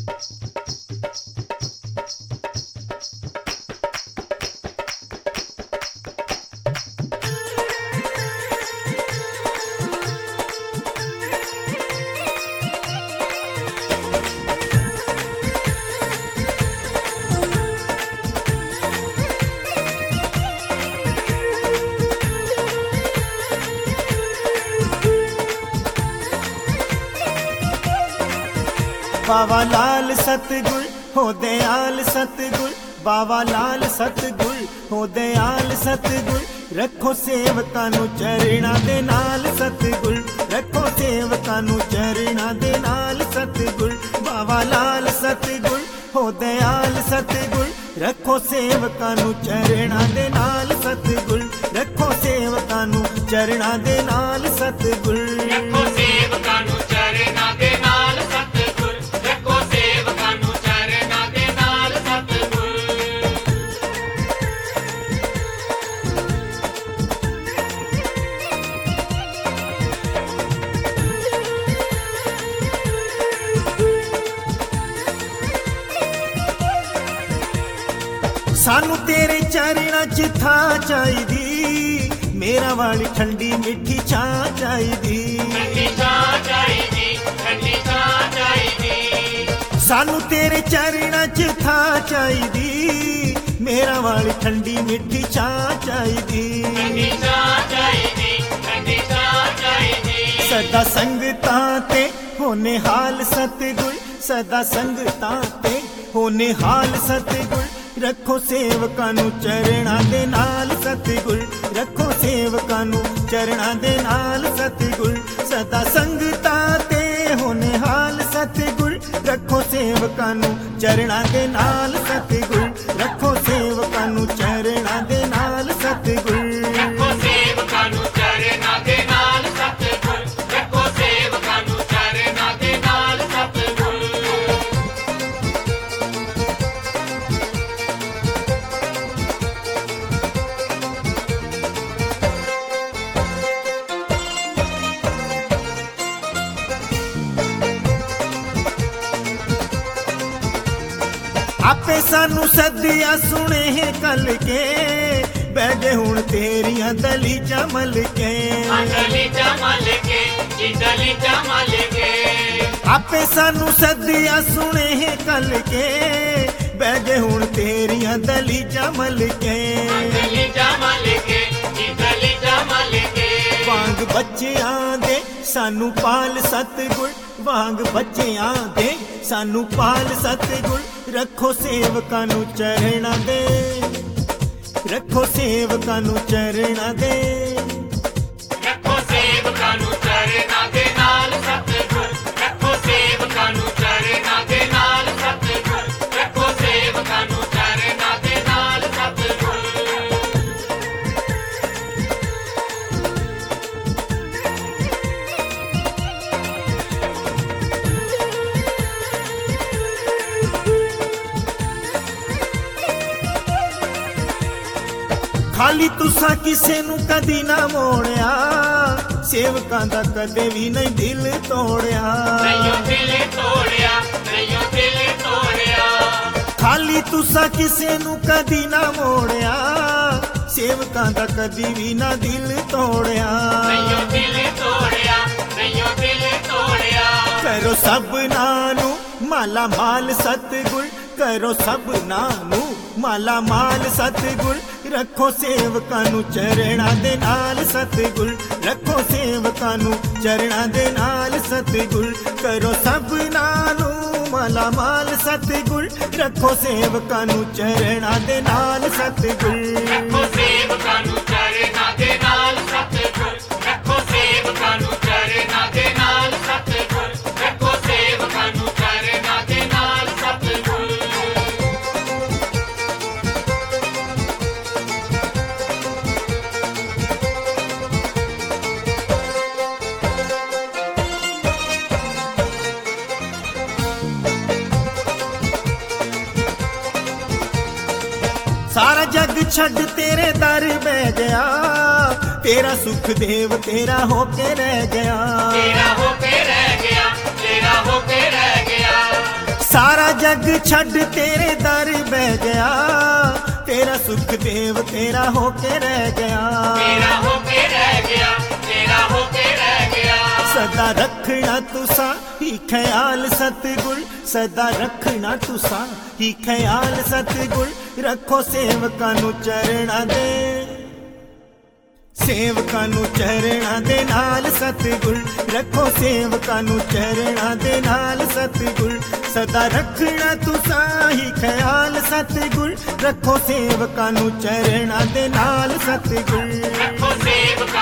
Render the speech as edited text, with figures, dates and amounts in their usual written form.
बाबा लाल सतगुर हो दयाल सतगुर, बाबा लाल सतगुर हो दयाल सतगुर, रखो सेवकां नूं चरणां दे नाल सतगुर, रखो सेवकां नूं चरणां दे नाल सतगुर। बाबा लाल सतगुर हो दयाल सतगुर, रखो सेवकां नूं चरणां दे नाल सतगुर, रखो सेवकां नूं चरणां दे नाल सतगुर, रखो सेवकां नूं चरणां दे नाल सतगुर, रखो सेवकां नूं चरणां दे नाल सतगुर। सानू तेरे चरणां च थां चाहीदी, मेरा वाली ठंडी मिठी छां चाहीदी, ठंडी छां चाहीदी, ठंडी छां चाहीदी। सानू तेरे चरणां च थां चाहीदी, मेरा वाली ठंडी मिठी छां चाहीदी, ठंडी छां चाहीदी, ठंडी छां चाहीदी। सदा संगतां ते होने हाल सतगुर, सदा संगतां ते होने हाल सतगुर, रखो सेवकां नूं चरणां दे नाल सतगुर, रखो सेवकां नूं चरणां दे नाल सतगुर। सदा संगतां ते होने हाल सतगुर, रखो सेवकां नूं चरणां दे नाल सतगुर, रखो सेवकां नूं चरणां दे नाल सतगुर, रखो सेवकां नूं चरणां दे नाल सतगुर, रखो सेवकां नूं चरणां दे नाल सतगुर। आपे सानू सदिया सुने है कल के, बैठे हुण तेरियां दलीजां मल के, दलीजां मल के, जी दलीजां मल के। आपे सानू सदिया सुने है कल के, बैठे हुण तेरियां दलीजां मल के, दलीजां मल के, जी दलीजां मल के। वांग बच्चियां दे सानू पाल सतगुर, वांग बच्चियां दे सानू पाल सतगुर, रखो सेवकां नूं चरणां दे, रखो सेवकां नूं चरणां दे, रखो सेवकां नूं चरणां दे नाल सतगुर, रखो सेवकां नूं चरणां दे नाल सतगुर, रखो सेवकां नूं चरणां दे नाल सतगुर। खाली तुसा किसे नूं कदी ना मोड़िया, सेवकां दा कदे भी नहीं दिल तोड़िया, नहीं दिल तोड़िया, नहीं दिल तोड़िया। खाली तुसा किसे नूं कदी ना मोड़िया, सेवकां दा कदी भी ना दिल तोड़िया, नहीं दिल तोड़िया, नहीं दिल तोड़िया। करो सबना नूं माला माल सतगुर, करो सबना नूं माला माल सतगुर, रखो सेवकां नूं चरणां दे नाल सतगुर, रखो सेवकां नूं चरणां दे नाल सतगुर। करो सबना नूं माला माल सतगुर, रखो सेवकां नूं चरणां दे नाल सतगुर, रखो सेवकां नूं चरणां दे नाल सतगुर, रखो सेवकां नूं चरणां दे नाल सतगुर, रखो सेवकां नूं चरणां दे नाल सतगुर। सारा जग छड़ तेरे दर बह गया, तेरा सुख देव तेरा होके रह गया, तेरा होके रह गया, तेरा होके रह गया। सारा जग छड़ तेरे दर बह गया, तेरा सुख देव तेरा होके रह गया, तेरा होके रह गया, तेरा होके रह गया। सदा रखना तुसा ही ख्याल सतगुर, सदा रखना तुसा ही ख्याल सतगुर, रखो सेवकां नू चरणा दे, सेवकां नू चरणा दे नाल सतगुर, रखो सेवकां नू चरणा दे नाल सतगुर, सदा रखना तुसा ही ख्याल सतगुर, रखो सेवकां नू चरणा दे नाल सतगुर। रखो सेवकां